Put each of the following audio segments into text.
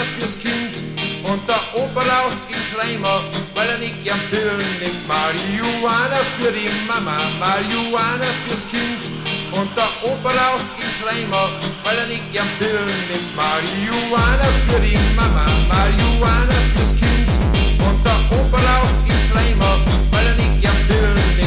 fürs Kind. Und der Opa lacht im Schleimer, weil er nicht gern Pillen nimmt. Marihuana für die Mama, Marihuana fürs Kind. Und der Opa lacht im Schleimer, weil er nicht gern Pillen nimmt. Marihuana für die Mama, Marihuana fürs Kind. Und der Opa lacht im Schleimer, weil er nicht gern Pillen nimmt.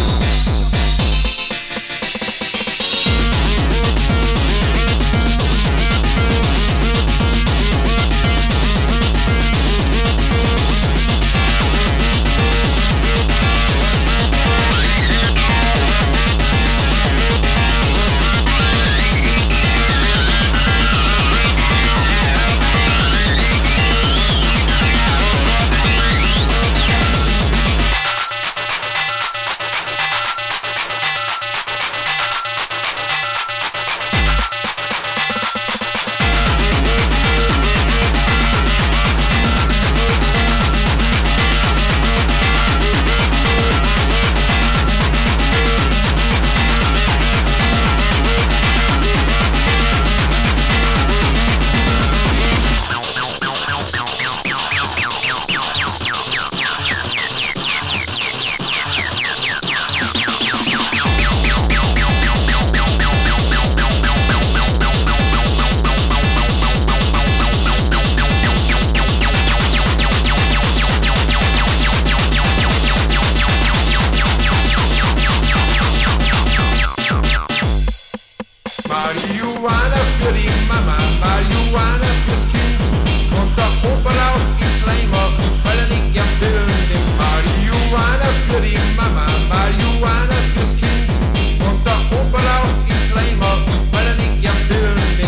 Marihuana für die Mama, Marihuana fürs Kind. Und der Opa lacht im Schleimer, weil er nicht gern Pillen nimmt. Marihuana für die Mama, Marihuana fürs Kind. Und der Opa lacht im Schleimer, weil er nicht gern Pillen nimmt.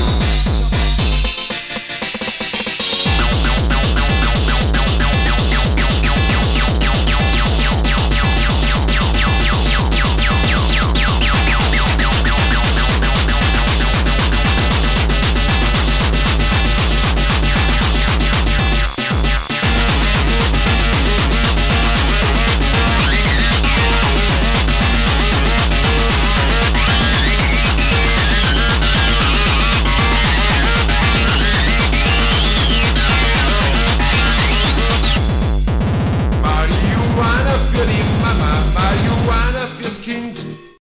Marihuana für die Mama, Marihuana fürs Kind.